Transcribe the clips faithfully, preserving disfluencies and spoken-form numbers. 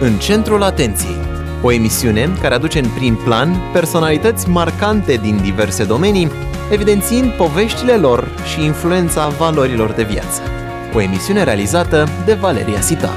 În centrul atenției, o emisiune care aduce în prim plan personalități marcante din diverse domenii, evidențiind poveștile lor și influența valorilor de viață. O emisiune realizată de Valeria Sitaru.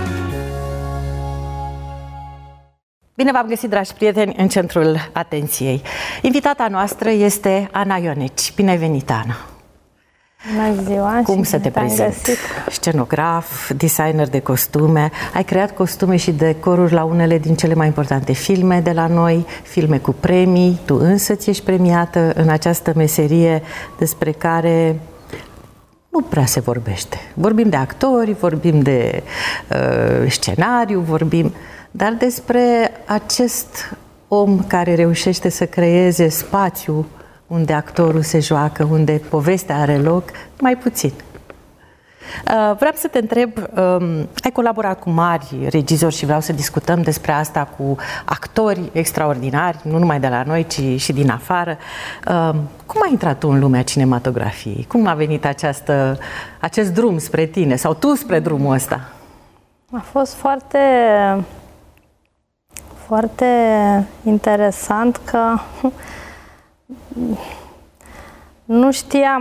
Bine v-am găsit, dragi prieteni, în centrul atenției. Invitata noastră este Ana Ioneci. Bine ai venit, Ana! Bună ziua! Cum să te prezinți? Scenograf, designer de costume, ai creat costume și decoruri la unele din cele mai importante filme de la noi, filme cu premii. Tu însăți ești premiată în această meserie despre care nu prea se vorbește. Vorbim de actori, vorbim de uh, scenariu, vorbim... Dar despre acest om care reușește să creeze spațiu unde actorul se joacă, unde povestea are loc, mai puțin. Vreau să te întreb, ai colaborat cu mari regizori și vreau să discutăm despre asta cu actori extraordinari, nu numai de la noi, ci și din afară. Cum ai intrat tu în lumea cinematografiei? Cum a venit această, acest drum spre tine sau tu spre drumul ăsta? A fost foarte... foarte interesant că nu știam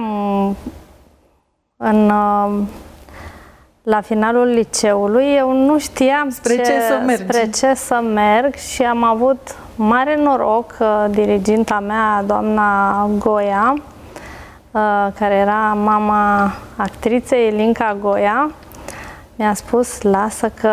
în, la finalul liceului, eu nu știam spre ce, ce, să mergi. spre ce să merg și am avut mare noroc că diriginta mea, doamna Goia, care era mama actriței Ilinca Goia, mi-a spus, lasă că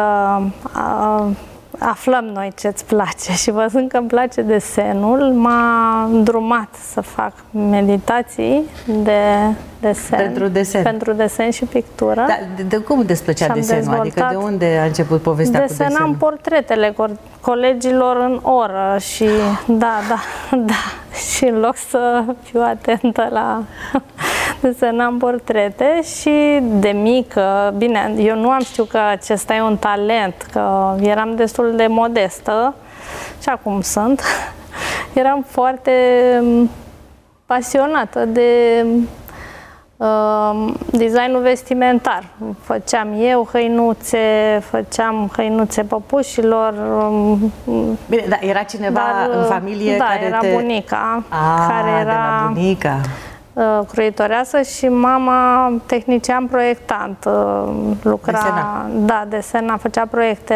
aflăm noi ce-ți place și văzând că îmi place desenul, m-a îndrumat să fac meditații de desen. Pentru desen. Pentru desen și pictură. Da, de, de cum îți plăcea desenul? Adică de unde a început povestea cu desenul? Desenam portretele co- colegilor în oră și da, da, da. Și în loc să fiu atentă la... desenam portrete și de mică, bine, eu nu am știut că acesta e un talent, că eram destul de modestă și acum sunt. Eram foarte pasionată de uh, designul vestimentar. Făceam eu hăinuțe, făceam hăinuțe păpușilor. Bine, dar era cineva dar, în familie da, care era te... bunica, A, care era... de la bunica. Croitoreasă și mama tehnician proiectant, lucra, desena. da, desena, făcea proiecte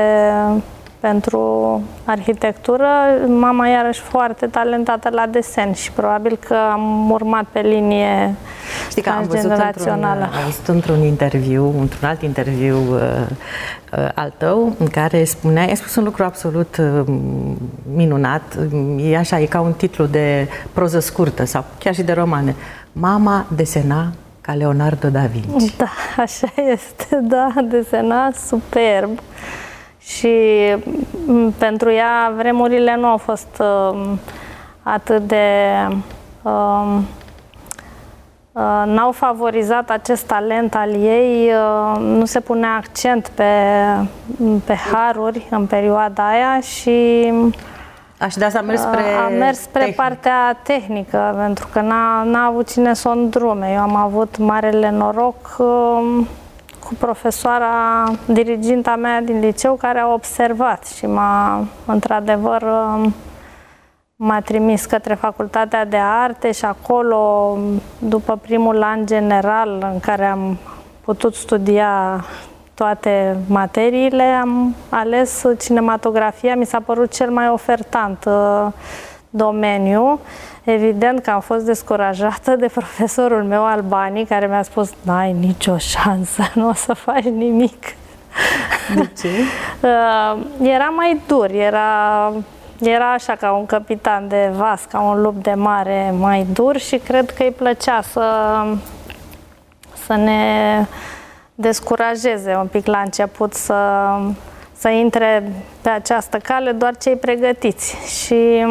pentru arhitectură. Mama iarăși foarte talentată la desen și probabil că am urmat pe linie. Știi că am văzut într-un, am văzut într-un interviu, într-un alt interviu uh, uh, al tău, în care spuneai, ai spus un lucru absolut uh, minunat, e așa, e ca un titlu de proză scurtă sau chiar și de romane. Mama desena ca Leonardo da Vinci. Da, așa este, da, desena superb. Și pentru ea vremurile nu au fost uh, atât de... Uh, uh, n-au favorizat acest talent al ei, uh, nu se punea accent pe, pe haruri în perioada aia și... Așa, de asta a mers spre A mers spre tehnic. partea tehnică, pentru că n-a, n-a avut cine să o îndrume. Eu am avut marele noroc uh, cu profesoara, diriginta mea din liceu, care a observat și m-a, într-adevăr, m-a trimis către Facultatea de Arte și acolo, după primul an general în care am putut studia toate materiile, am ales cinematografia, mi s-a părut cel mai ofertant uh, domeniu. Evident că am fost descurajată de profesorul meu Albani, care mi-a spus, n-ai nicio șansă, nu o să faci nimic. De ce? uh, era mai dur, era, era așa ca un capitan de vas, ca un lup de mare mai dur și cred că îi plăcea să, să ne descurajeze un pic la început, să, să intre pe această cale doar cei pregătiți. Și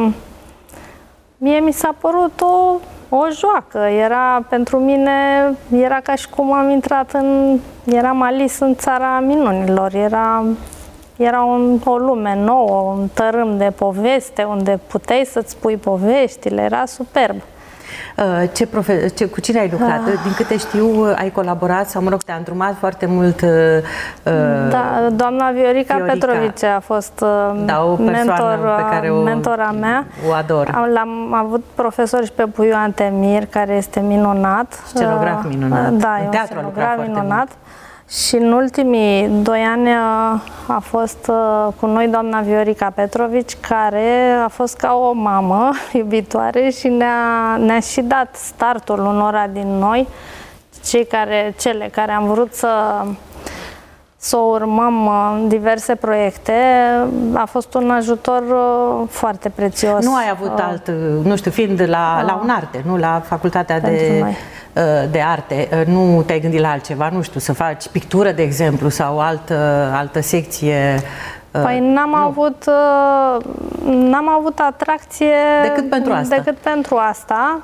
mie mi s-a părut o, o joacă. Era pentru mine, era ca și cum am intrat în, eram Alice în țara minunilor. Era, era un, o lume nouă, un tărâm de poveste, unde puteai să-ți spui poveștile, era superb. Ce profe- ce, cu cine ai lucrat? Ah. Din câte știu, ai colaborat sau, mă rog, te-a îndrumat foarte mult. Uh, da, doamna Viorica, Viorica Petrovice a fost da, o mentor, pe care o, mentora mea. O ador. L-am avut profesor și pe Puiu Antemir, care este minunat. Scenograf minunat. Da, e un scenograf minunat. Și în ultimii doi ani a fost cu noi doamna Viorica Petrovici, care a fost ca o mamă iubitoare și ne-a, ne-a și dat startul unora din noi, cei care, cele care am vrut să, să urmăm diverse proiecte. A fost un ajutor foarte prețios. Nu ai avut alt, nu știu, fiind la, la UNARTE, nu la Facultatea de... Noi. de arte, nu te-ai gândit la altceva, nu știu, să faci pictură, de exemplu, sau altă, altă secție? Păi n-am avut, n-am avut atracție decât pentru asta. Decât pentru asta.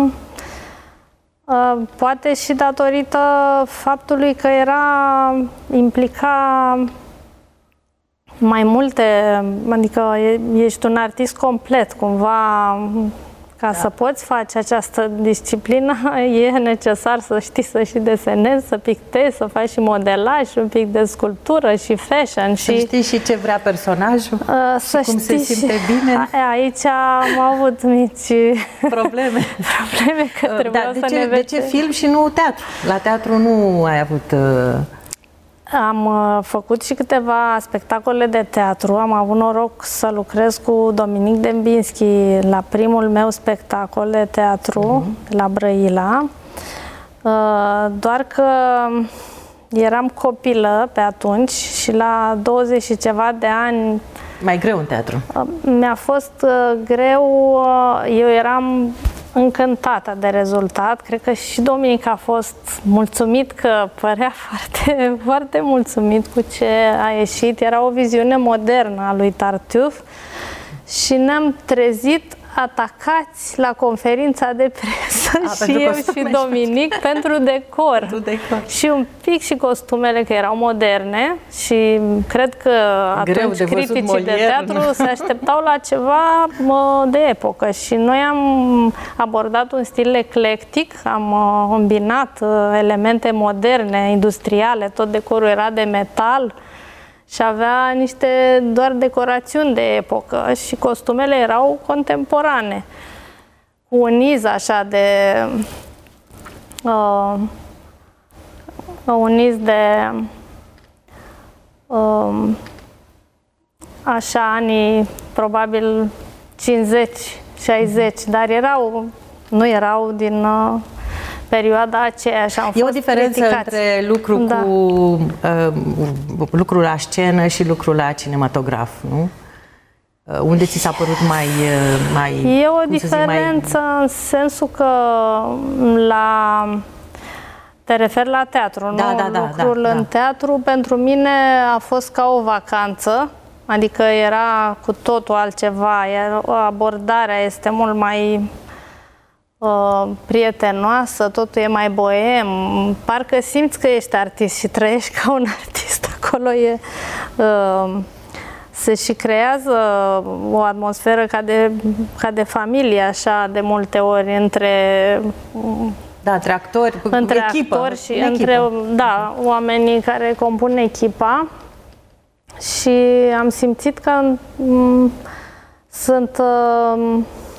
Poate și datorită faptului că era implica mai multe, adică ești un artist complet, cumva. Ca da. Să poți face această disciplină, e necesar să știi să și desenezi, să pictezi, să faci și modelaj, un pic de sculptură și fashion. Să și, știi și ce vrea personajul, uh, să cum se simte și, bine. A, aici am avut mici probleme, probleme că trebuia da, să ce, ne de ce film și nu teatru? La teatru nu ai avut... Uh... Am uh, făcut și câteva spectacole de teatru. Am avut noroc să lucrez cu Dominic Dembinski la primul meu spectacol de teatru, uh-huh. la Brăila. Uh, doar că eram copilă pe atunci și la douăzeci și ceva de ani... Mai greu în teatru. Uh, mi-a fost uh, greu. Uh, eu eram... încântată de rezultat. Cred că și Dominic a fost mulțumit, că părea foarte, foarte mulțumit cu ce a ieșit. Era o viziune modernă a lui Tartuf și ne-am trezit atacați la conferința de presă a, și eu și Dominic pentru decor. pentru decor. Și un pic și costumele, că erau moderne și cred că greu atunci de criticii de teatru se așteptau la ceva de epocă și noi am abordat un stil eclectic, am îmbinat elemente moderne, industriale, tot decorul era de metal și avea niște doar decorațiuni de epocă și costumele erau contemporane. Cu un iz așa de... Uh, un iz de... Uh, așa, anii probabil cincizeci șaizeci, dar erau, nu erau din... Uh, perioada aceea și am fost E o diferență criticați. între lucru da. cu uh, lucrul la scenă și lucrul la cinematograf, nu? Uh, unde ți s-a părut mai... mai e o diferență zic, mai... în sensul că la... Te referi la teatru, da, nu? Da, da, Lucrul da, în da. teatru pentru mine a fost ca o vacanță, adică era cu totul altceva, iar abordarea este mult mai... Uh, prietenoasă, totul e mai boem, parcă simți că ești artist și trăiești ca un artist acolo. E, uh, se și creează o atmosferă ca de, ca de familie, așa, de multe ori, între da, între actori, între echipă, actori și între da, oamenii care compun echipa și am simțit că m- sunt uh,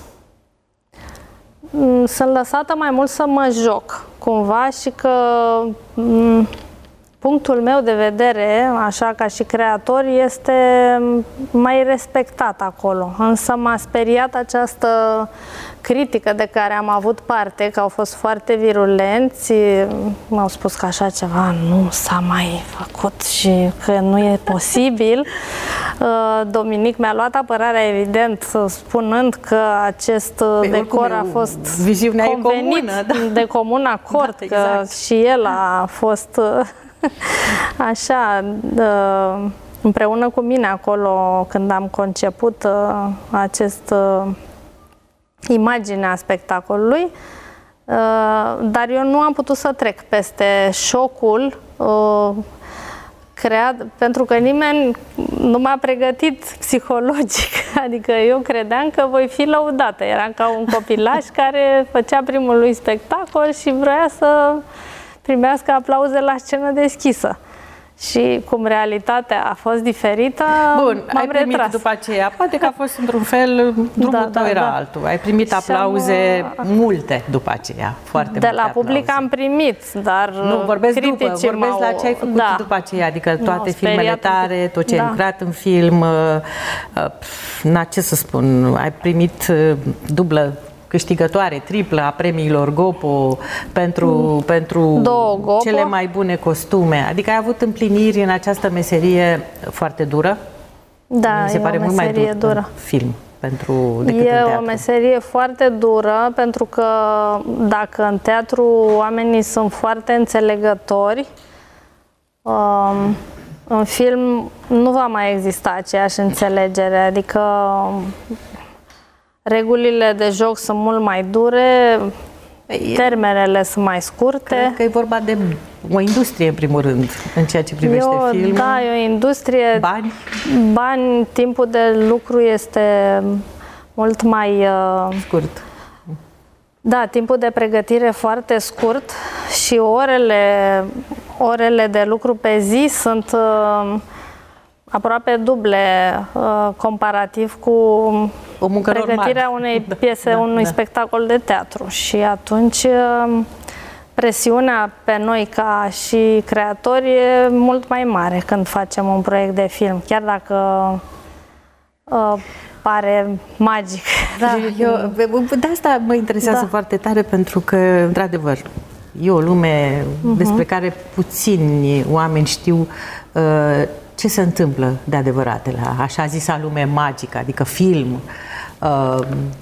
sunt lăsată mai mult să mă joc, cumva, și că m- punctul meu de vedere, așa ca și creator, este mai respectat acolo. Însă m-a speriat această critică de care am avut parte, că au fost foarte virulenți. M-au spus că așa ceva nu s-a mai făcut și că nu e posibil. Dominic mi-a luat apărarea, evident, spunând că acest Pe decor a fost viziunea convenit comună, da. de comun acord, da, exact. Că și el a fost... așa, împreună cu mine acolo, când am conceput acest imaginea spectacolului, dar eu nu am putut să trec peste șocul creat, pentru că nimeni nu m-a pregătit psihologic, adică eu credeam că voi fi lăudată. Eram ca un copilaș care făcea primul lui spectacol și vrea să primească aplauze la scenă deschisă. Și cum realitatea a fost diferită, Bun, m-am ai primit retras. după aceea, poate că a fost într-un fel, drumul Da, tău da, era da. altul. Ai primit aplauze am, multe după aceea, foarte de multe la public aplauze. am primit, dar Nu, vorbesc după, criticii vorbesc m-au- la ce ai făcut da. după aceea, adică toate M-au filmele speriat un tare, pic. tot ce ai Da. lucrat în film, uh, uh, pf, na, ce să spun, ai primit uh, dublă câștigătoare, triplă a premiilor Gopo pentru, mm. pentru Două Gopo. cele mai bune costume. Adică ai avut împliniri în această meserie foarte dură. Da, Mi se e pare o mult mai meserie dur dură. în film pentru, decât E în o teatru. meserie foarte dură, pentru că dacă în teatru oamenii sunt foarte înțelegători, um, în film nu va mai exista aceeași înțelegere, adică regulile de joc sunt mult mai dure, termenele sunt mai scurte. Cred că e vorba de o industrie, în primul rând, în ceea ce privește E o- filmul. Da, e o industrie. Bani. Bani, timpul de lucru este mult mai... uh, Scurt. Da, timpul de pregătire foarte scurt și orele, orele de lucru pe zi sunt uh, aproape duble uh, comparativ cu O muncă pregătirea normală. unei Da, piese, da, unui da. spectacol de teatru. Și atunci uh, presiunea pe noi ca și creatori e mult mai mare când facem un proiect de film, chiar dacă uh, pare magic. Da, eu, de asta mă interesează Da. foarte tare, pentru că, într-adevăr, e o lume uh-huh. despre care puțini oameni știu uh, ce se întâmplă de adevărat la așa zisa lume magică, adică film. Uh,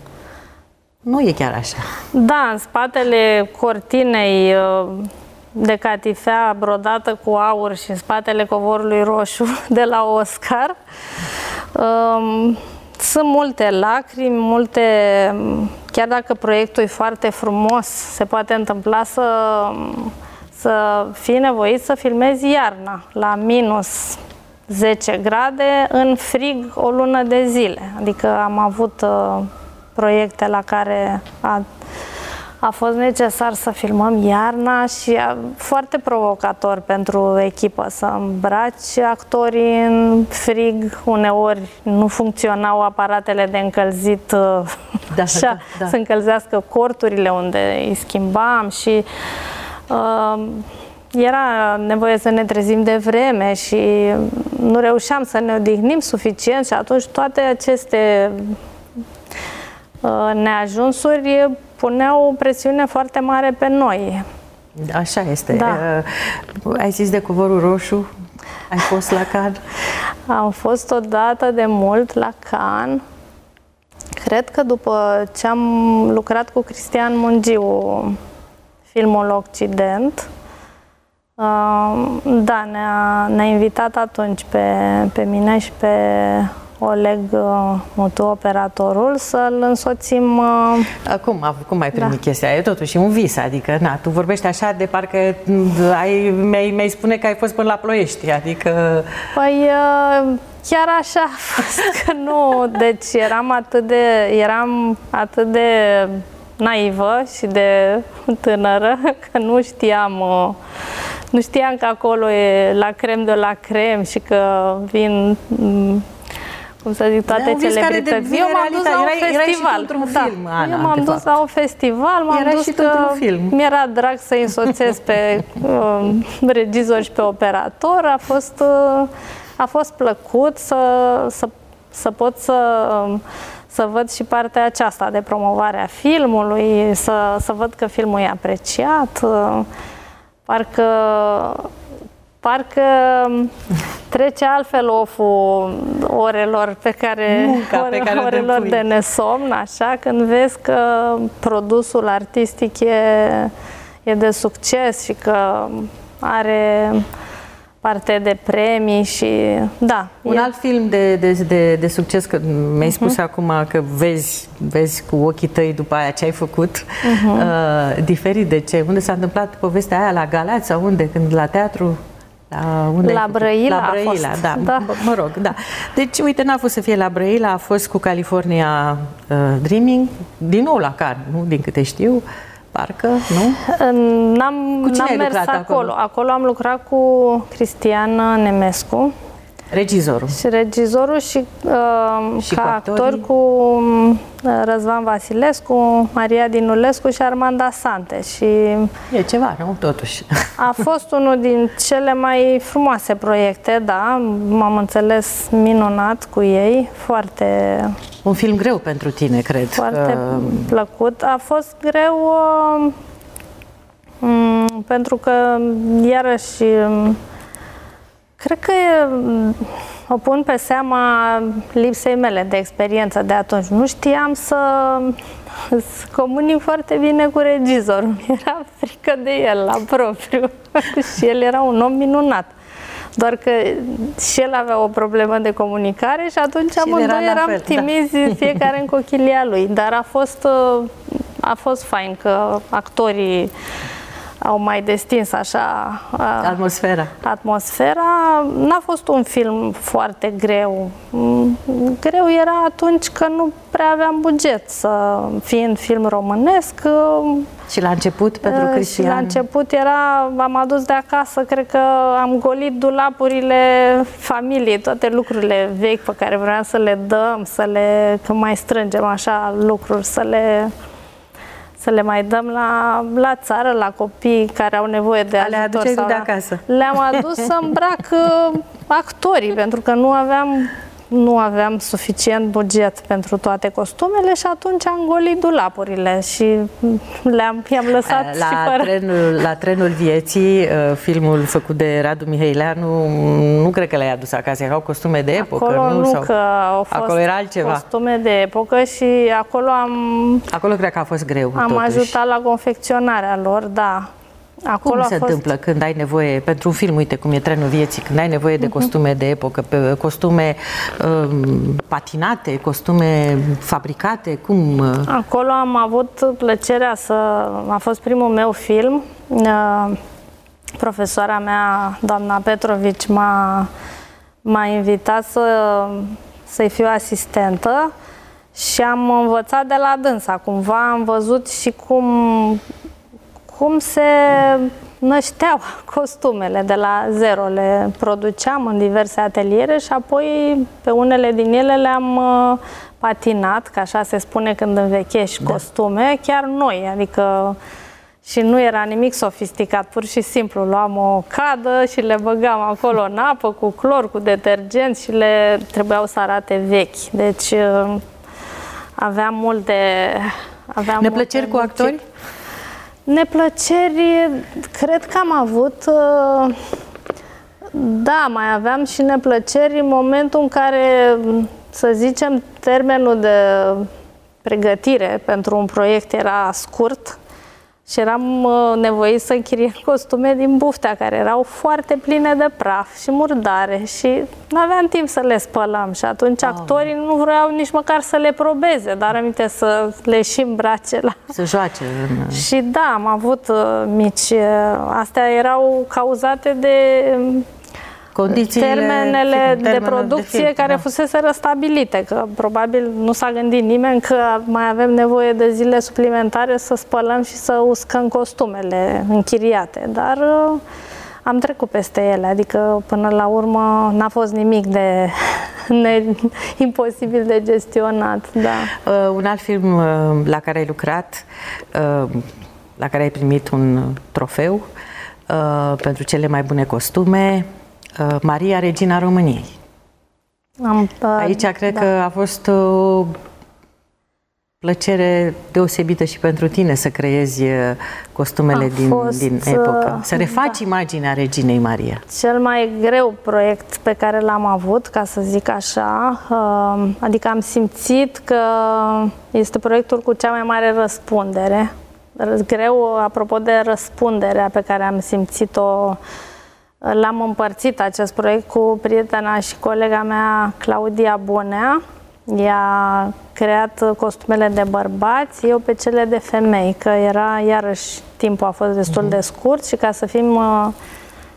nu e chiar așa. Da, în spatele cortinei uh, de catifea brodată cu aur și în spatele covorului roșu de la Oscar um, sunt multe lacrimi, multe... Chiar dacă proiectul e foarte frumos, se poate întâmpla să, să fii nevoit să filmezi iarna la minus zece grade în frig o lună de zile. Adică am avut uh, proiecte la care a, a fost necesar să filmăm iarna și a, foarte provocator pentru echipă să îmbraci actorii în frig. Uneori nu funcționau aparatele de încălzit uh, Da, așa, da, da. să încălzească corturile unde îi schimbam și uh, era nevoie să ne trezim de vreme și nu reușeam să ne odihnim suficient și atunci toate aceste uh, neajunsuri puneau o presiune foarte mare pe noi. Așa este. Da. Uh, ai zis de covorul roșu? Ai fost la Cannes? Am fost odată de mult la Cannes. Cred că după ce am lucrat cu Cristian Mungiu, filmul Occident, uh, da, ne-a, ne-a invitat atunci pe, pe mine și pe Oleg uh, Mutu, operatorul, să-l însoțim. Uh, Cum, cum ai primit Da. chestia? E totuși un vis, adică, na, tu vorbești așa de parcă ai, mi-ai, mi-ai spune că ai fost până la Ploiești, adică... Păi uh, chiar așa a fost, că nu, deci eram atât de, eram atât de naivă și de tânără că nu știam, uh, nu știam că acolo e la crem de la crem și că vin, um, cum să zic, toate Da, un vis care celebrități. devine Eu m-am dus la un realitate. Erai- erai și tu festival. într-un Da. film, Ana, Eu m-am de dus fapt. la un festival, m-am Erai dus și tu că într-un film. mi-era drag să însoțesc pe um, regizor și pe operator. A fost, uh, a fost plăcut să, să, să pot să, um, să văd și partea aceasta de promovare a filmului, să, să văd că filmul e apreciat. Uh, Parcă, parcă trece altfel oful orelor pe care, Munca pe care o orelor depui. de nesomn, așa, când vezi că produsul artistic e, e de succes și că are parte de premii și da. Un e, alt film de, de, de, de succes, că mi-ai spus uh-huh. acum că vezi, vezi cu ochii tăi după aia ce ai făcut, uh-huh. uh, diferit de ce? Unde s-a întâmplat povestea aia, la Galați sau unde? Când la teatru? La, unde la Brăila, la Brăila a fost. da, da. Mă rog, da. Deci, uite, n-a fost să fie la Brăila, a fost cu California uh, Dreaming, din nou la Cannes, nu? Din câte știu, parcă, nu? N-am, n-am mers acolo. acolo. Acolo am lucrat cu Cristian Nemescu. Regizorul. Și regizorul și, uh, și ca cu actor cu Răzvan Vasilescu, Maria Dinulescu și Armanda Sante. Și e ceva, nu? Totuși. A fost unul din cele mai frumoase proiecte, da, m-am înțeles minunat cu ei, foarte... Un film greu pentru tine, cred. Foarte că... plăcut. A fost greu uh, pentru că, iarăși, cred că o pun pe seama lipsei mele de experiență de atunci. Nu știam să, să comunic foarte bine cu regizorul. Era frică de el la propriu și el era un om minunat. Doar că și el avea o problemă de comunicare și atunci amândoi eram fel, timizi, da. Fiecare în cochilia lui. Dar a fost, a fost fain că actorii au mai destins așa atmosfera. Atmosfera. N-a fost un film foarte greu. Greu era atunci că nu prea aveam buget, să fiind film românesc. Și la început pentru Cristian? Și la început era, am adus de acasă, cred că am golit dulapurile familiei, toate lucrurile vechi pe care vreau să le dăm, să le, că mai strângem așa lucruri, să le să le mai dăm la, la țară, la copii care au nevoie de ajutor. Le aduceai de acasă? Le-am adus să îmbrac actorii, pentru că nu aveam, nu aveam suficient buget pentru toate costumele și atunci am golit dulapurile și le-am, i-am lăsat la și fără. Trenul, la Trenul Vieții, filmul făcut de Radu Mihăileanu, nu cred că le-ai adus acasă, erau costume de epocă, acolo nu? nu, Sau... că au fost acolo era altceva. Costume de epocă și acolo am... Acolo cred că a fost greu, Am totuși. ajutat la confecționarea lor, da. Acolo cum se fost... întâmplă când ai nevoie, pentru un film, uite cum e Trenul Vieții, când ai nevoie de costume de epocă, pe costume um, patinate, costume fabricate, cum? Acolo am avut plăcerea să... A fost primul meu film. Uh, profesoara mea, doamna Petrovici, m-a, m-a invitat să, să-i fiu asistentă și am învățat de la dânsa. Cumva am văzut și cum... cum se nășteau costumele de la zero. Le produceam în diverse ateliere și apoi pe unele din ele le-am uh, patinat, că așa se spune când învechești, da. Costume, chiar noi, adică și nu era nimic sofisticat, pur și simplu luam o cadă și le băgam acolo în apă cu clor, cu detergent și le trebuiau să arate vechi. Deci uh, aveam multe... Aveam Neplăceri multe cu actori? Neplăceri, cred că am avut, da, mai aveam și neplăceri în momentul în care, să zicem, termenul de pregătire pentru un proiect era scurt și eram nevoit să închiriem costume din buftea, care erau foarte pline de praf și murdare și nu aveam timp să le spălăm și atunci oh. actorii nu vreau nici măcar să le probeze, dar aminte să le și îmbrace la... Să joace. În... Și da, am avut uh, mici... Uh, astea erau cauzate de... Condițiile, termenele de producție de film, care da. fusese răstabilite, că probabil nu s-a gândit nimeni că mai avem nevoie de zile suplimentare să spălăm și să uscăm costumele închiriate, dar uh, am trecut peste ele, adică până la urmă n-a fost nimic de ne, imposibil de gestionat. Da. Uh, un alt film uh, la care ai lucrat, uh, la care ai primit un trofeu uh, pentru cele mai bune costume, Maria, Regina României. Am, Aici cred da. că a fost o plăcere deosebită și pentru tine să creezi costumele din, fost, din epocă. Să refaci da. imaginea Reginei Maria. Cel mai greu proiect pe care l-am avut, ca să zic așa, adică am simțit că este proiectul cu cea mai mare răspundere. Greu, apropo de răspunderea pe care am simțit-o. L-am împărțit acest proiect cu prietena și colega mea, Claudia Bonea. Ea a creat costumele de bărbați, eu pe cele de femei, că era, iarăși, timpul a fost destul de scurt și ca să fim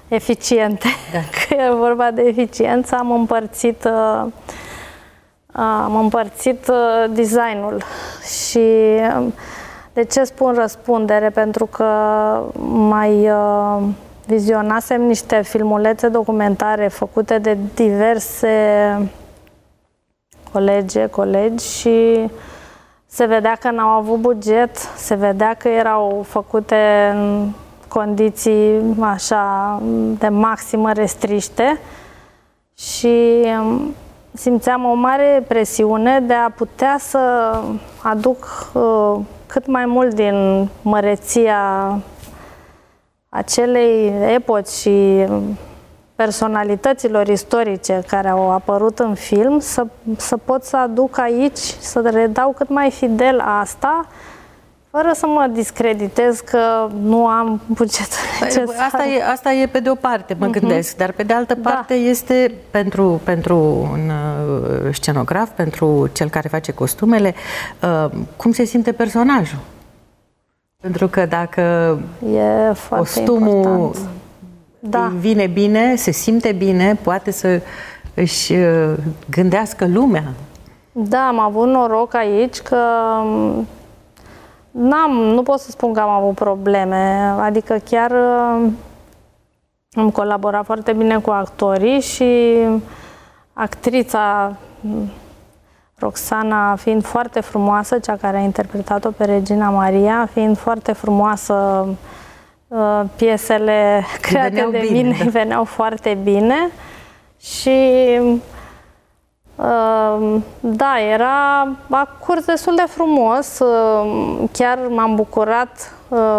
eficiente. Da. Că e vorba de eficiență, am împărțit, uh, am împărțit uh, designul. Și uh, de ce spun răspundere? Pentru că mai uh, vizionasem niște filmulețe documentare făcute de diverse colege, colegi și se vedea că n-au avut buget, se vedea că erau făcute în condiții așa de maximă restriște și simțeam o mare presiune de a putea să aduc uh, cât mai mult din măreția acelei epoci și personalităților istorice care au apărut în film, să, să pot să aduc aici, să redau cât mai fidel asta, fără să mă discreditez că nu am bugetul necesar. Asta e, asta e pe de o parte, mă uh-huh. gândesc, dar pe de altă parte da. este pentru, pentru un scenograf, pentru cel care face costumele, uh, cum se simte personajul. Pentru că dacă e costumul important. Da. vine bine, se simte bine, poate să își gândească lumea. Da, am avut noroc aici că n-am, nu pot să spun că am avut probleme, adică chiar am colaborat foarte bine cu actorii și actrița Roxana, fiind foarte frumoasă, cea care a interpretat-o pe Regina Maria, fiind foarte frumoasă, piesele create veneau de bine, mine da. veneau foarte bine și da, era a curs destul de frumos, chiar m-am bucurat,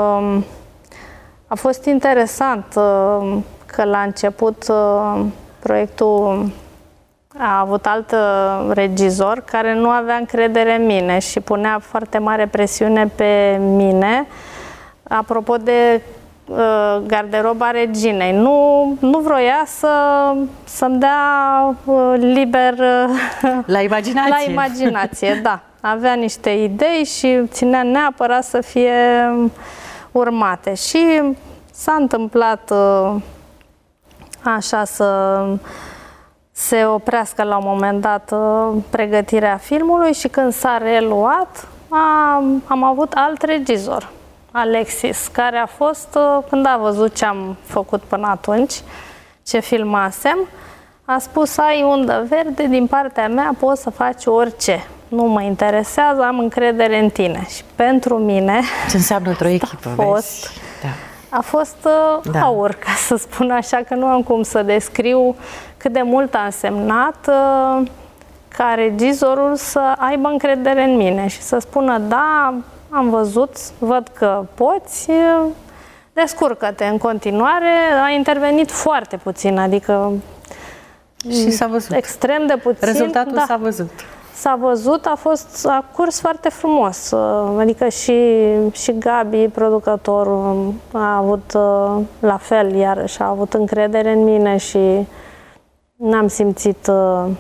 a fost interesant că la început proiectul a avut alt regizor care nu avea încredere în mine și punea foarte mare presiune pe mine apropo de uh, garderoba reginei. Nu, nu vroia să, să-mi dea uh, liber uh, la imaginație. La imaginație, da. Avea niște idei și ținea neapărat să fie urmate. Și s-a întâmplat uh, așa să se oprească la un moment dat uh, pregătirea filmului și când s-a reluat, am, am avut alt regizor, Alexis, care a fost, uh, când a văzut ce am făcut până atunci, ce filmasem, a spus: ai undă verde, din partea mea poți să faci orice. Nu mă interesează, am încredere în tine. Și pentru mine... Ce înseamnă într-o echipă, a fost, vezi? Da. A fost uh, da. aur, ca să spun așa, că nu am cum să descriu cât de mult a însemnat uh, ca regizorul să aibă încredere în mine și să spună: da, am văzut, văd că poți, uh, descurcă-te în continuare. A intervenit foarte puțin, adică și s-a văzut. Extrem de puțin. Rezultatul da. s-a văzut. S-a văzut, a fost, a curs foarte frumos, adică și, și Gabi, producătorul, a avut la fel, iarăși, a avut încredere în mine și n-am simțit,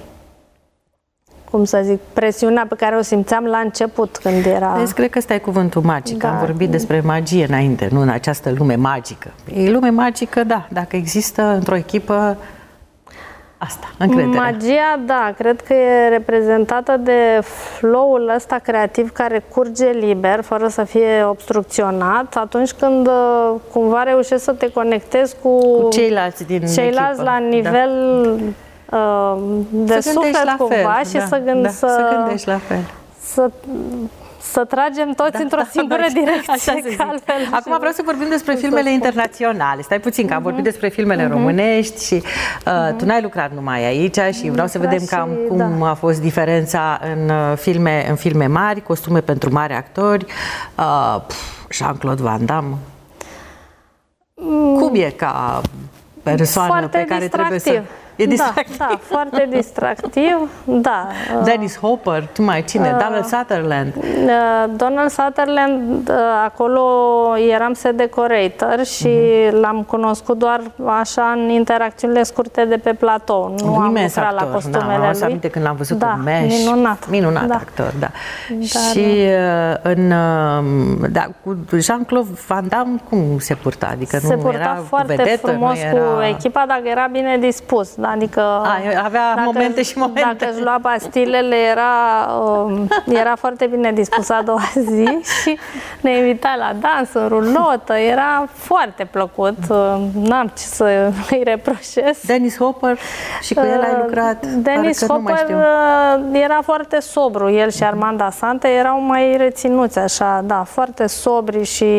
cum să zic, presiunea pe care o simțeam la început când era... Deci, cred că ăsta e cuvântul magic. Da. Am vorbit despre magie înainte, nu în această lume magică. E lume magică, da, dacă există într-o echipă asta, încredere. Magia, da, cred că e reprezentată de flow-ul ăsta creativ care curge liber, fără să fie obstrucționat, atunci când cumva reușești să te conectezi cu, cu ceilalți din ceilalți echipă. la nivel da. uh, de să suflet cumva fel, și da, să, gând, da, să, să gândești la fel. Să, să tragem toți da, într-o singură da, direcție. Altfel, acum vreau să vorbim despre filmele internaționale. Stai puțin, că am uh-huh. vorbit despre filmele uh-huh. românești și uh, uh-huh. tu n-ai lucrat numai aici și vreau să vedem cam și, cum da. a fost diferența în filme, în filme mari, costume pentru mari actori, uh, Jean-Claude Van Damme. Mm. Cum e ca persoană Foarte pe care distractiv. trebuie să... E distractiv. Da, da, foarte distractiv, da. Dennis Hopper, tu mai cine? Uh, Donald Sutherland. Uh, Donald Sutherland, uh, acolo eram set decorator și uh-huh. l-am cunoscut doar așa în interacțiunile scurte de pe platou. Nu am lucrat actor, la costumele da, lui. aminte când l-am văzut da, în Mesh. minunat. Minunat da. actor, da. Dar, și uh, în, uh, da, cu Jean-Claude Van Damme cum se purta? Adică se nu purta era foarte vedetă, frumos era... cu echipa, dacă era bine dispus. Adică A, avea dacă, momente și momente. Dacă își lua pastilele, era, um, era foarte bine dispus a doua zi și ne invita la dans, în rulotă. Era foarte plăcut. N-am ce să îi reproșez. Dennis Hopper, și cu el ai lucrat? Dennis Hopper era foarte sobru. El și Armand Assante erau mai reținuți așa, da, foarte sobri și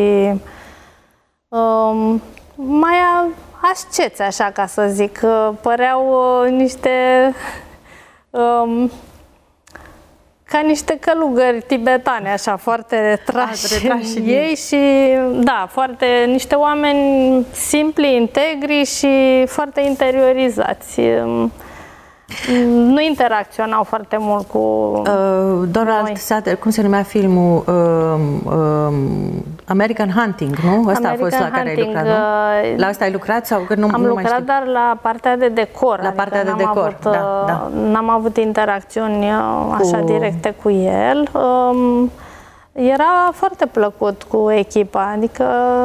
um, mai asceți, așa ca să zic. Păreau uh, niște um, ca niște călugări tibetane, așa, foarte retrași în ei și, da, foarte, niște oameni simpli, integri și foarte interiorizați. Nu interacționau foarte mult cu uh, Donald Sutherland, cum se numea filmul? Uh, uh, American Hunting, nu? Ăsta American a fost la care ai lucrat, nu? Uh, la asta ai lucrat? Sau că nu, am nu lucrat, mai știu. Dar la partea de decor. La adică partea de decor, avut, da, da. N-am avut interacțiuni așa cu... directe cu el. Um, era foarte plăcut cu echipa, adică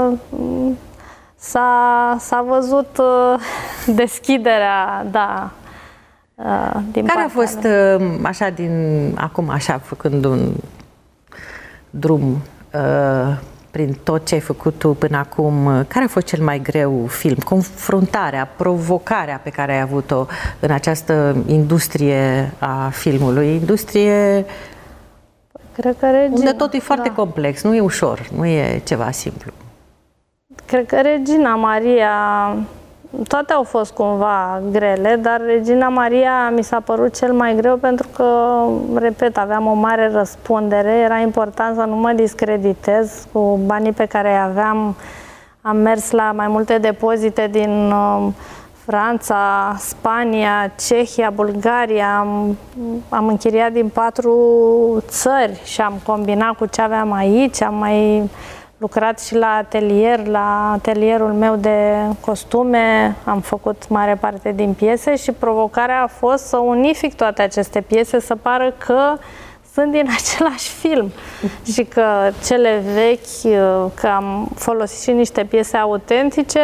s-a, s-a văzut uh, deschiderea, da, din care a fost, lui. Așa, din acum, așa, făcând un drum uh, prin tot ce ai făcut tu până acum, care a fost cel mai greu film? Confruntarea, provocarea pe care ai avut-o în această industrie a filmului, industrie Cred că Regina, unde tot e foarte da. complex, nu e ușor, nu e ceva simplu. Cred că Regina Maria, toate au fost cumva grele, dar Regina Maria mi s-a părut cel mai greu pentru că, repet, aveam o mare răspundere, era important să nu mă discreditez cu banii pe care îi aveam. Am mers la mai multe depozite din uh, Franța, Spania, Cehia, Bulgaria, am, am închiriat din patru țări și am combinat cu ce aveam aici, am mai lucrat și la atelier, la atelierul meu de costume, am făcut mare parte din piese și provocarea a fost să unific toate aceste piese, să pară că sunt din același film și că cele vechi, că am folosit și niște piese autentice,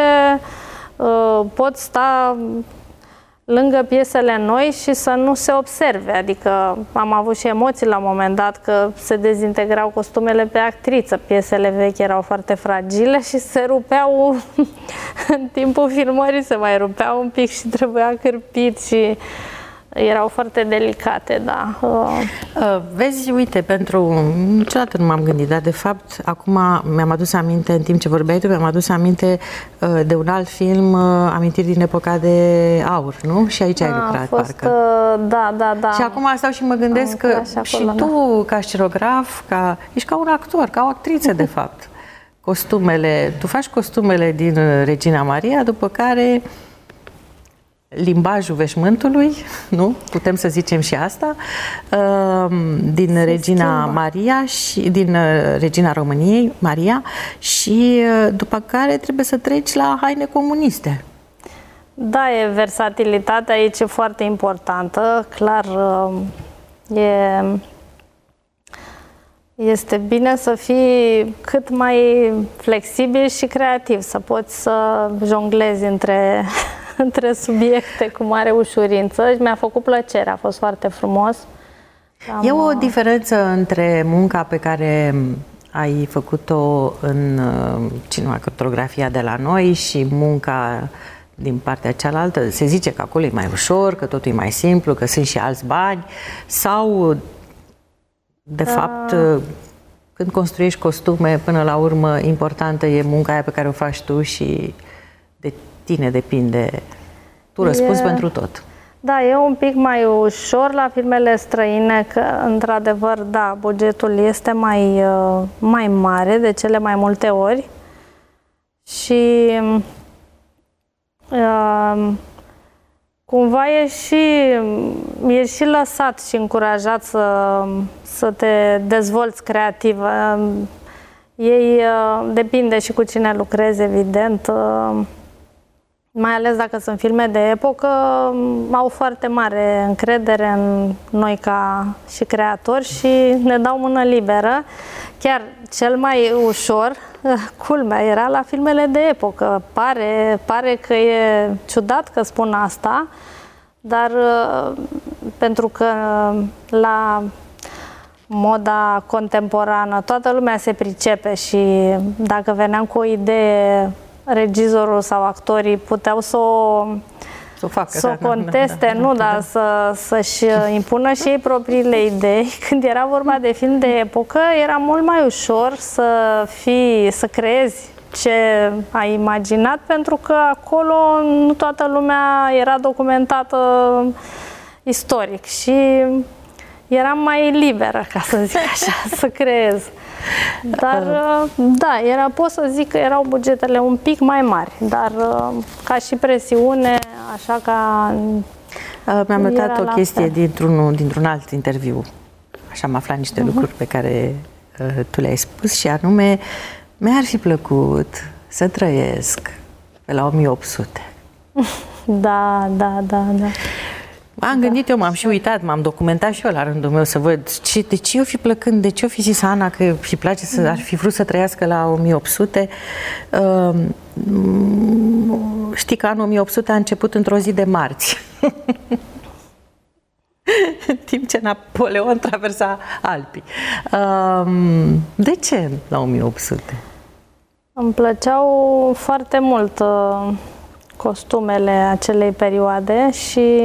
pot sta lângă piesele noi și să nu se observe. Adică am avut și emoții la un moment dat că se dezintegrau costumele pe actriță. Piesele vechi erau foarte fragile și se rupeau în timpul filmării, se mai rupeau un pic și trebuia cârpit și erau foarte delicate, da. Uh, vezi, uite, pentru... Niciodată nu m-am gândit, dar de fapt, acum mi-am adus aminte, în timp ce vorbeai tu, mi-am adus aminte uh, de un alt film, uh, Amintiri din epoca de aur, nu? Și aici ai A, lucrat, fost, parcă. Uh, da, da, da. Și acum stau și mă gândesc că acolo, și tu, da. Ca scenograf, ca... ești ca un actor, ca o actriță, de fapt. Costumele, tu faci costumele din Regina Maria, după care limbajul veșmântului, nu? Putem să zicem și asta, din Se Regina schimbă. Maria și din Regina României, Maria, și după care trebuie să treci la haine comuniste. Da, e versatilitatea aici e foarte importantă, clar e este bine să fii cât mai flexibil și creativ, să poți să jonglezi între între subiecte cu mare ușurință și mi-a făcut plăcere, a fost foarte frumos. Am... E o diferență între munca pe care ai făcut-o în cinematografia de la noi și munca din partea cealaltă? Se zice că acolo e mai ușor, că totul e mai simplu, că sunt și alți bani, sau de da. fapt când construiești costume, până la urmă importantă e munca aia pe care o faci tu și de tine depinde, tu răspunzi e, pentru tot. Da, e un pic mai ușor la filmele străine, că într-adevăr, da, bugetul este mai, mai mare de cele mai multe ori și uh, cumva e și, e și lăsat și încurajat să, să te dezvolți creativ. Ei, depinde și cu cine lucrezi, evident, mai ales dacă sunt filme de epocă, au foarte mare încredere în noi ca și creatori și ne dau mână liberă. Chiar cel mai ușor, culmea, era la filmele de epocă. Pare, pare că e ciudat că spun asta, dar pentru că la moda contemporană toată lumea se pricepe și dacă veneam cu o idee, regizorul sau actorii puteau să o, să o, facă, să o da, conteste, da, da, nu, da, dar da. să, să-și impună și ei propriile idei. Când era vorba de film de epocă, era mult mai ușor să fii, să creezi ce ai imaginat, pentru că acolo nu toată lumea era documentată istoric și eram mai liberă, ca să zic așa, să creez. Dar, da, era, pot să zic că erau bugetele un pic mai mari, dar ca și presiune, așa ca... Mi-am notat o chestie dintr-un, dintr-un alt interviu. Așa am aflat niște uh-huh. lucruri pe care uh, tu le-ai spus și anume, mi-ar fi plăcut să trăiesc pe la o mie opt sute. Da, da, da, da. Am da. gândit eu, m-am și uitat, m-am documentat și eu la rândul meu să văd ce, de ce o fi plăcând, de ce o fi zis Ana că îi place să, ar fi vrut să trăiască la o mie opt sute. Uh, știi că anul o mie opt sute a început într-o zi de marți. În timp ce Napoleon traversa Alpii. Uh, de ce la o mie opt sute? Îmi plăceau foarte mult uh, costumele acelei perioade și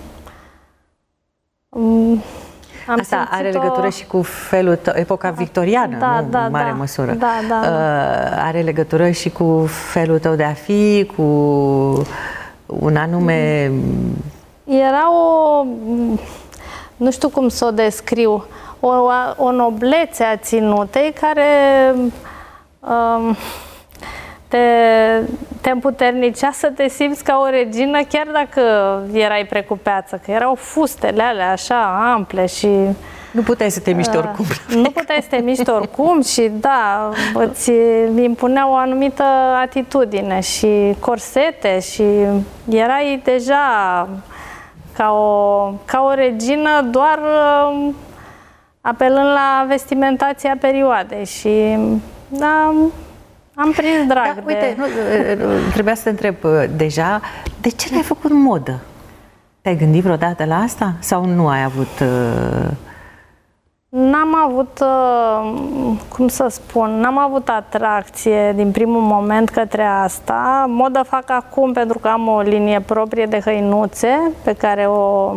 um, am asta are legătură o... și cu felul tău, epoca victoriană, da, nu? Da, în mare da, măsură. Da, da, da. Uh, are legătură și cu felul tău de a fi, cu un anume... Era o... nu știu cum să o descriu, o, o noblețe a ținutei care um, te, te împuternicea să te simți ca o regină, chiar dacă erai precupeață, că erau fustele alea așa ample și... Nu puteai să te miști oricum. Uh, nu puteai să te miști oricum și da, îți impunea o anumită atitudine și corsete și erai deja ca o, ca o regină, doar uh, apelând la vestimentația perioadei și da, am prins drag. Da, de... uite, nu, trebuia să te întreb deja, de ce n-ai făcut modă? Te-ai gândit vreodată la asta? Sau nu ai avut... Uh... N-am avut, cum să spun, n-am avut atracție din primul moment către asta. Modă fac acum pentru că am o linie proprie de hăinuțe pe care o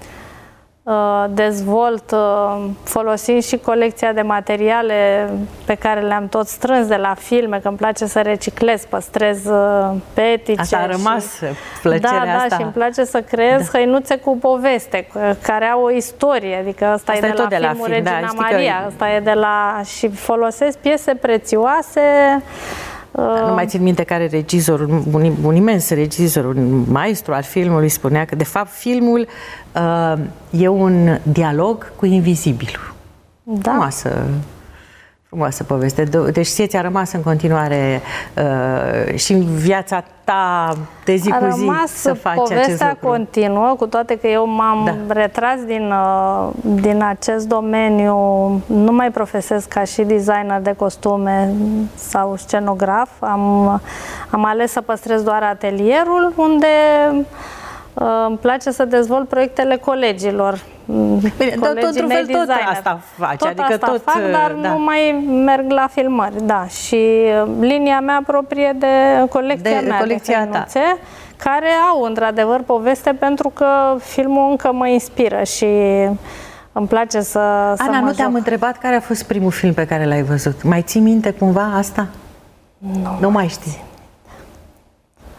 dezvolt folosind și colecția de materiale pe care le-am tot strâns de la filme, că îmi place să reciclez, păstrez petice. Asta a rămas și... plăcerea da, asta. Da, și îmi place să creez da. hăinuțe cu poveste, care au o istorie, adică asta, asta e de la, de la filmul film, Regina da, Maria, că... asta e de la... și folosesc piese prețioase. Dar nu mai țin minte care regizor, un, un imens regizor, un maestru al filmului spunea că de fapt filmul uh, e un dialog cu invizibilul. Da. Frumoasă, frumoasă poveste. Deci ție ți-a rămas în continuare uh, și în viața ta de zi a cu zi să faci acest lucru. Povestea continuă, cu toate că eu m-am da. retras din, din acest domeniu, nu mai profesez ca și designer de costume sau scenograf. Am, am ales să păstrez doar atelierul, unde îmi place să dezvolt proiectele colegilor. Bine, tot, într-un fel tot asta faci. Tot adică asta tot, fac, dar da. nu mai merg la filmări, da. Și linia mea proprie de colecția de, mea colecția de hăinuțe, care au într-adevăr poveste, pentru că filmul încă mă inspiră și îmi place să, Ana, să mă nu joc. Te-am întrebat care a fost primul film pe care l-ai văzut. Mai ții minte cumva asta? Nu, nu mai știi.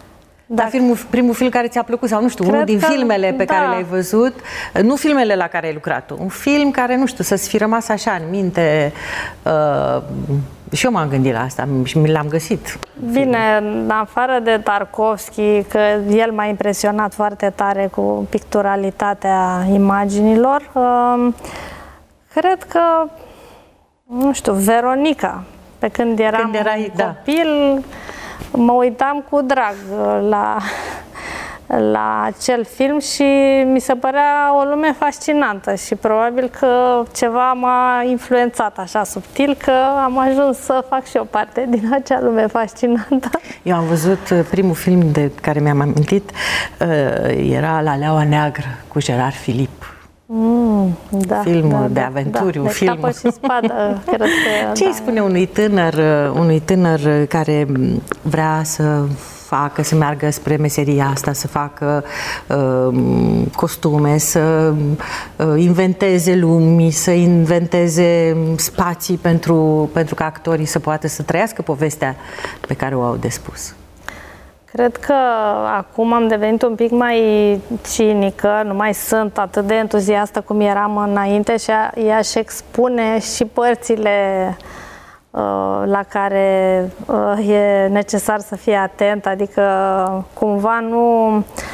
Dar filmul, primul film care ți-a plăcut, sau nu știu, Cred unul din că, filmele pe da. care le-ai văzut, nu filmele la care ai lucrat tu, un film care, nu știu, să-ți fi rămas așa în minte, uh, și eu m-am gândit la asta și mi l-am găsit. Bine, în afară de Tarkovski, că el m-a impresionat foarte tare cu picturalitatea imaginilor, uh, cred că, nu știu, Veronica, pe când eram când erai, copil, da. Mă uitam cu drag la, la acel film și mi se părea o lume fascinantă și probabil că ceva m-a influențat așa subtil că am ajuns să fac și o parte din acea lume fascinantă. Eu am văzut primul film de care mi-am amintit, era La Leaua Neagră cu Gerard Philippe. Mm, da, filmul da, de da, aventuri, da, un de film. Capă și spadă, cred că, ce îi da. spune unui tânăr, unui tânăr care vrea să facă, să meargă spre meseria asta, să facă uh, costume, să uh, inventeze lumi, să inventeze spații pentru, pentru ca actorii să poată să trăiască povestea pe care o au de spus? Cred că acum am devenit un pic mai cinică, nu mai sunt atât de entuziastă cum eram înainte și i-aș expune și părțile uh, la care uh, e necesar să fie atent, adică cumva nu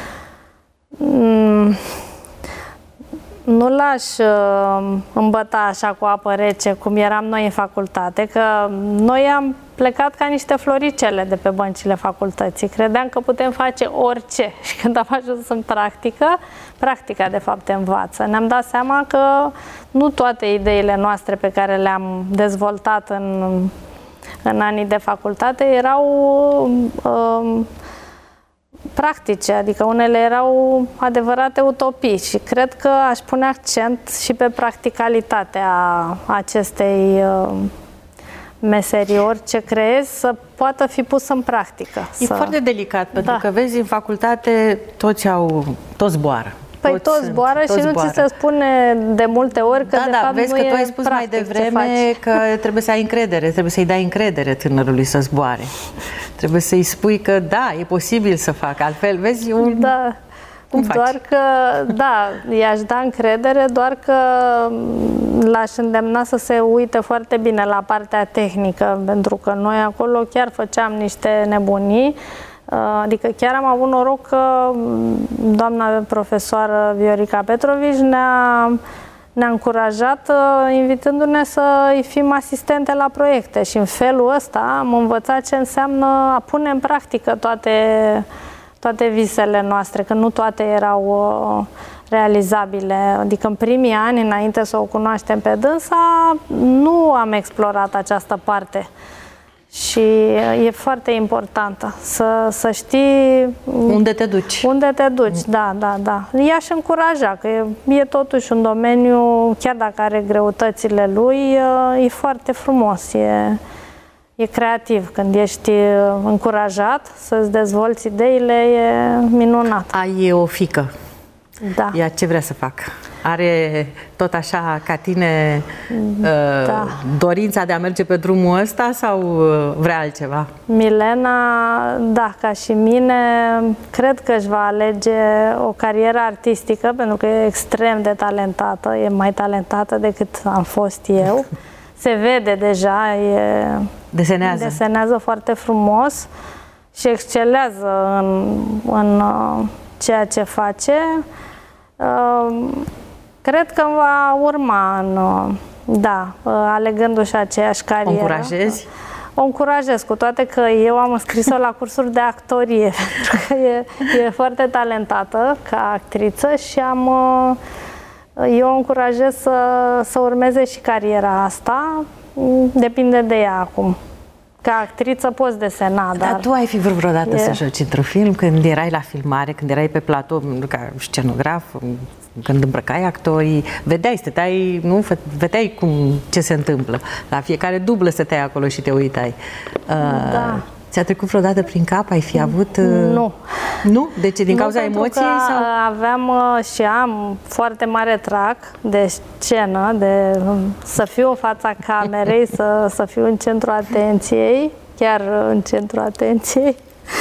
mm, nu l-aș uh, îmbăta așa cu apă rece cum eram noi în facultate, că noi am plecat ca niște floricele de pe băncile facultății. Credeam că putem face orice și când am ajuns în practică, practica de fapt te învață. Ne-am dat seama că nu toate ideile noastre pe care le-am dezvoltat în, în anii de facultate erau uh, practice, adică unele erau adevărate utopii și cred că aș pune accent și pe practicalitatea acestei uh, meserii, orice creezi să poată fi pus în practică. E să... foarte delicat, pentru da. că vezi, în facultate toți au, toți zboară. Păi toți, toți zboară toți și nu zboară. ți se spune de multe ori că da, de da, fapt vezi nu că e tu ai spus mai devreme că trebuie să ai încredere, trebuie să-i dai încredere tânărului să zboare. Trebuie să-i spui că da, e posibil să facă, altfel, vezi, un... Da. Cum faci? Doar că, da, i-aș da încredere, doar că l-aș îndemna să se uite foarte bine la partea tehnică, pentru că noi acolo chiar făceam niște nebunii. Adică chiar am avut noroc că doamna profesoară Viorica Petrovici ne-a ne-a încurajat invitându-ne să îi fim asistente la proiecte și în felul ăsta am învățat ce înseamnă a pune în practică toate, toate visele noastre, că nu toate erau realizabile. Adică în primii ani, înainte să o cunoaștem pe dânsa, nu am explorat această parte. Și e foarte importantă să, să știi unde te duci. Unde te duci, da, da, da. I-aș încuraja, că e, e totuși un domeniu, chiar dacă are greutățile lui, e foarte frumos, e, e creativ. Când ești încurajat să-ți dezvolți ideile, e minunat. Ai o fiică. Da. Ea ce vrea să facă? Are tot așa ca tine da. uh, dorința de a merge pe drumul ăsta sau vrea altceva? Milena, da, ca și mine, cred că își va alege o carieră artistică, pentru că e extrem de talentată, e mai talentată decât am fost eu. Se vede deja, e, desenează. desenează foarte frumos și excelează în, în ceea ce face. Cred că va urma în, da, alegându-și aceeași carieră. O încurajezi? O încurajez, cu toate că eu am înscris-o la cursuri de actorie, pentru că e, e foarte talentată ca actriță și am, eu o încurajez să, să urmeze și cariera asta, depinde de ea acum. Ca actriță poți desena, dar... Dar tu ai fi vrut vreodată e... să joci într-un film, când erai la filmare, când erai pe platou ca scenograf, când îmbrăcai actorii, vedeai, stăteai, nu, vedeai cum, ce se întâmplă. La fiecare dublă stăteai acolo și te uitai. Da. Uh, ți-a trecut vreodată prin cap? Ai fi avut... Uh... Nu. Nu? De ce? Din nu, cauza emoției? Sau? Aveam și am foarte mare trac de scenă, de să fiu în fața camerei, să, să fiu în centrul atenției, chiar în centrul atenției.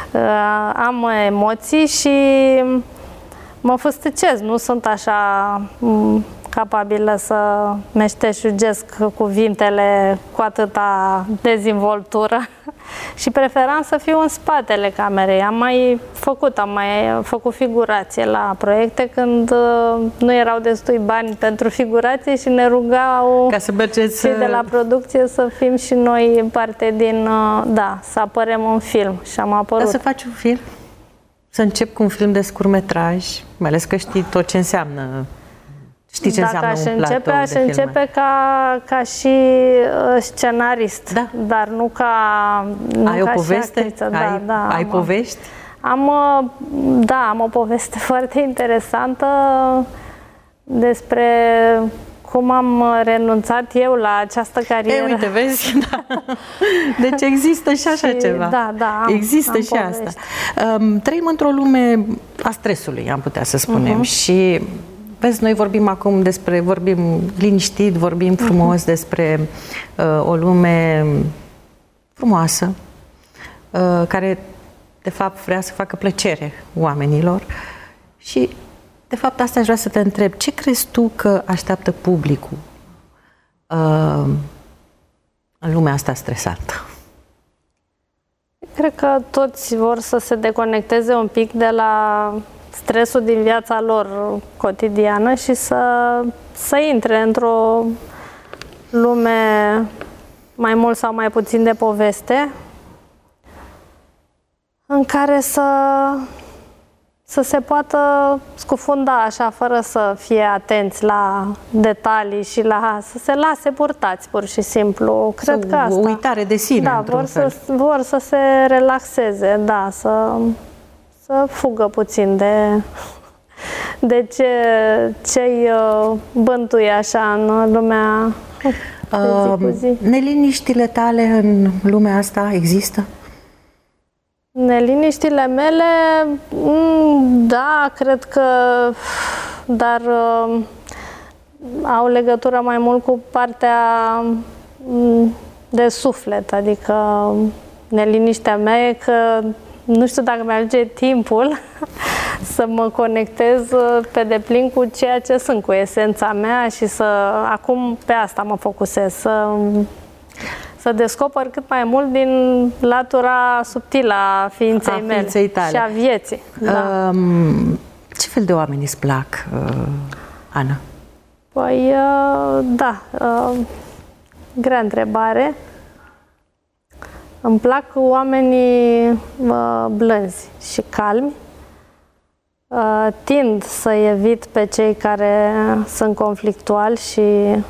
am emoții și mă fustăcez, nu sunt așa capabilă să meșteșugesc cuvintele cu atâta dezvoltură și preferam să fiu în spatele camerei. Am mai făcut, am mai făcut figurație la proiecte când nu erau destui bani pentru figurație și ne rugau ca să mergeți cei de la producție să fim și noi parte din, da, să apărăm în film și am apărut. Dar să faci un film? Să încep cu un film de scurtmetraj, mai ales că știi tot ce înseamnă. Știi ce Dacă înseamnă aș un începe, platou aș de începe filmare. ca, ca și uh, scenarist, da. dar nu ca nu Ai ca o poveste? Și actriță. Ai, da, da, ai am, povești? Am, da, am o poveste foarte interesantă despre cum am renunțat eu la această carieră. Ei, uite, vezi? Da. Deci există și așa și, ceva. Da, da, am, există am și povești. asta. Um, trăim într-o lume a stresului, am putea să spunem. Uh-huh. Și vezi, noi vorbim acum despre, vorbim liniștit, vorbim frumos uh-huh. despre uh, o lume frumoasă, uh, care de fapt vrea să facă plăcere oamenilor. Și de fapt asta aș vrea să te întreb. Ce crezi tu că așteaptă publicul uh, în lumea asta stresantă? Cred că toți vor să se deconecteze un pic de la stresul din viața lor cotidiană și să, să intre într-o lume mai mult sau mai puțin de poveste, în care să, să se poată scufunda așa, fără să fie atenți la detalii și la să se lase purtați, pur și simplu. Cred să că asta. O uitare de sine, da, într-un vor fel. să, vor să se relaxeze, da, să, să fugă puțin de, de ce ce-i bântuie așa în lumea de zi cu zi. Neliniștile tale în lumea asta există? Neliniștile mele, da, cred că, dar uh, au legătură mai mult cu partea de suflet, adică neliniștea mea e că nu știu dacă mi-ajunge timpul să mă conectez pe deplin cu ceea ce sunt, cu esența mea și să, acum pe asta mă focusez, să să descoper cât mai mult din latura subtilă a ființei a mele ființei tale. și a vieții. Da. Um, ce fel de oameni îți plac, uh, Ana? Păi, uh, da, uh, grea întrebare. Îmi plac oamenii uh, blânzi și calmi. Uh, tind să evit pe cei care sunt conflictuali și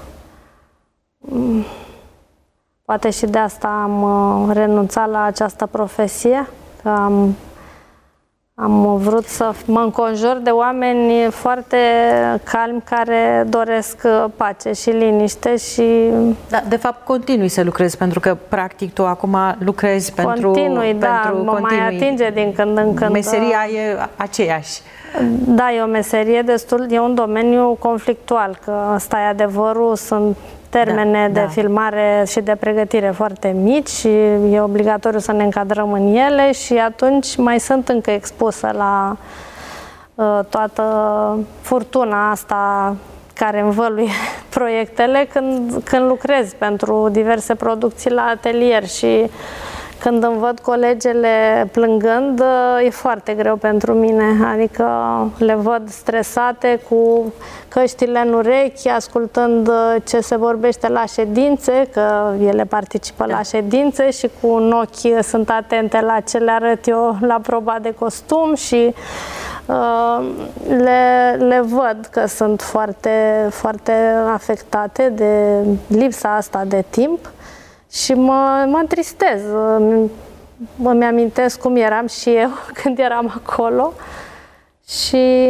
um, poate și de asta am uh, renunțat la această profesie, că am, am vrut să mă înconjur de oameni foarte calmi care doresc pace și liniște și... Da, de fapt, continui să lucrezi, pentru că, practic, tu acum lucrezi pentru... Continui, da, pentru, mă continui. mai atinge din când în când. Meseria e aceeași. Da, e o meserie destul, e un domeniu conflictual, că ăsta e adevărul, sunt termene da, de da. filmare și de pregătire foarte mici și e obligatoriu să ne încadrăm în ele și atunci mai sunt încă expusă la uh, toată furtuna asta care învăluie proiectele când, când lucrez pentru diverse producții la atelier și când îmi văd colegele plângând, e foarte greu pentru mine, adică le văd stresate cu căștile în urechi, ascultând ce se vorbește la ședințe, că ele participă da. la ședințe și cu un ochi sunt atente la ce le arăt eu la proba de costum și uh, le, le văd că sunt foarte, foarte afectate de lipsa asta de timp. Și mă, mă întristez, îmi amintesc cum eram și eu când eram acolo și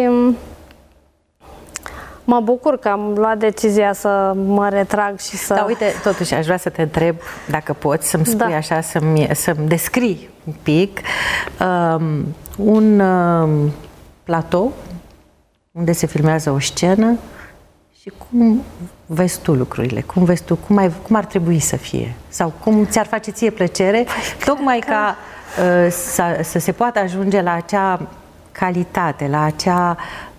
mă bucur că am luat decizia să mă retrag și să... Da, uite, totuși aș vrea să te întreb, dacă poți, să-mi spui da. așa, să-mi, să-mi descrii un pic um, un um, platou unde se filmează o scenă și cum vezi tu lucrurile? Cum vezi tu? Cum, ai, cum ar trebui să fie? Sau cum ți-ar face ție plăcere? Păi, tocmai ca să, să se poată ajunge la acea calitate, la acea,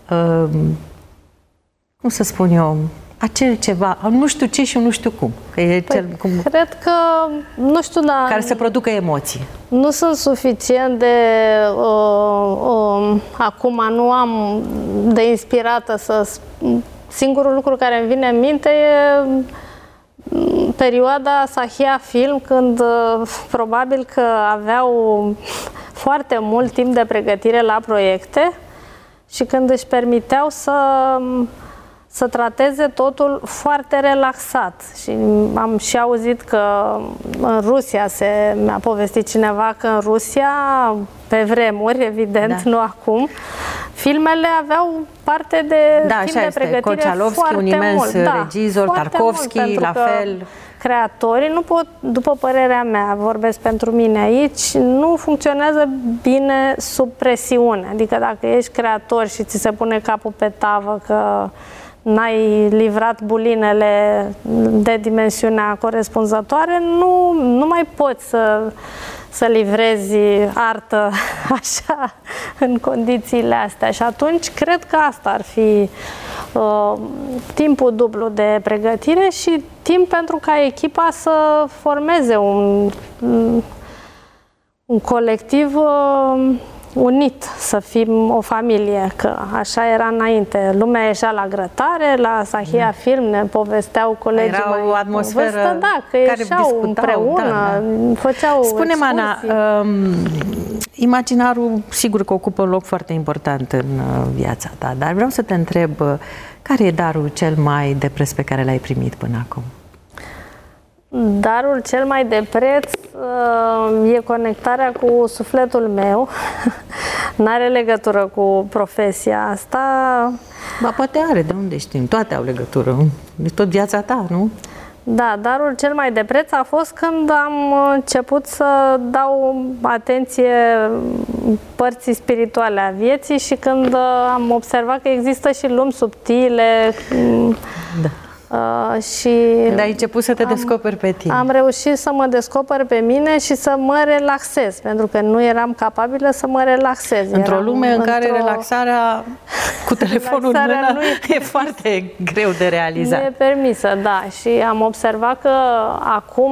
cum să spun eu, acel ceva, nu știu ce și nu știu cum. Că e păi, cel, cum cred că, nu știu, dar... care să producă emoții. Nu sunt suficient de... Uh, uh, acum nu am de inspirată să... Singurul lucru care îmi vine în minte e perioada Sahia Film, când uh, probabil că aveau foarte mult timp de pregătire la proiecte și când își permiteau să... să trateze totul foarte relaxat. Și am și auzit că în Rusia, se, mi-a povestit cineva că în Rusia, pe vremuri, evident, da. Nu acum, filmele aveau parte de da, timp de pregătire Kocialovski, foarte un imens mult. regizor, Da, Tarkovski, la fel. Creatorii nu pot, după părerea mea, vorbesc pentru mine aici, nu funcționează bine sub presiune. Adică dacă ești creator și ți se pune capul pe tavă că n-ai livrat bulinele de dimensiunea corespunzătoare, nu, nu mai poți să, să livrezi artă așa în condițiile astea. Și atunci cred că asta ar fi uh, timpul dublu de pregătire și timp pentru ca echipa să formeze un, un colectiv uh, unit, să fim o familie, că așa era înainte. Lumea ieșea la grătare, la Sahia da. Film, ne povesteau colegii era mai o atmosferă vârstă, da, că care ieșeau discutau, împreună, da, da. făceau Spune-mi, Ana, um, imaginarul sigur că ocupă un loc foarte important în uh, viața ta, dar vreau să te întreb, uh, care e darul cel mai de preț pe care l-ai primit până acum? Darul cel mai de preț uh, e conectarea cu sufletul meu. N-are legătură cu profesia asta. Ba, poate are, de unde știm? Toate au legătură. E tot viața ta, nu? Da, darul cel mai de preț a fost când am început să dau atenție părții spirituale a vieții și când am observat că există și lumi subtile. Da. Uh, și Când ai început să te am, descoperi pe tine. Am reușit să mă descoper pe mine și să mă relaxez, pentru că nu eram capabilă să mă relaxez. Într-o eram lume în care într-o... relaxarea cu telefonul în mână e, e foarte greu de realizat. Nu e permisă, da. Și am observat că acum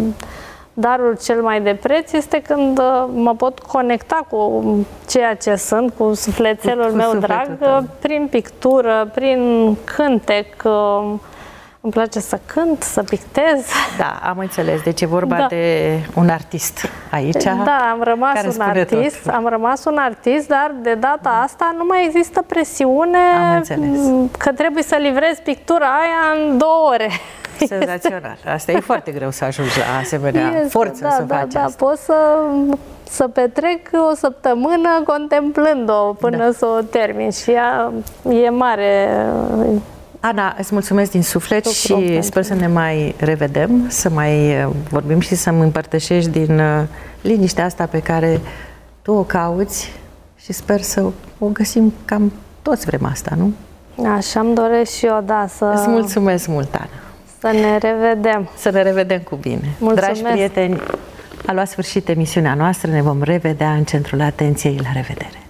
darul cel mai de preț este când mă pot conecta cu ceea ce sunt, cu sufletelul cu meu sufletul drag, tău. Prin pictură, prin cântec. Îmi place să cânt, să pictez. Da, am înțeles. Deci e vorba da. de un artist aici. Da, am rămas un artist, tot. am rămas un artist, dar de data asta nu mai există presiune că trebuie să livrezi pictura aia în două ore. Senzațional. Asta e foarte greu să ajungi la asemenea este, forță da, să da, faci da, asta. Pot să, să petrec o săptămână contemplând-o până da. să o termin și ea e mare. Ana, îți mulțumesc din suflet și sper să ne mai revedem, să mai vorbim și să-mi împărtășești din liniștea asta pe care tu o cauți și sper să o găsim, cam toți vrem asta, nu? Așa-mi doresc și eu, da, să... Îți mulțumesc mult, Ana. Să ne revedem. Să ne revedem cu bine. Mulțumesc. Dragi prieteni, a luat sfârșit emisiunea noastră, ne vom revedea în centrul atenției. La revedere!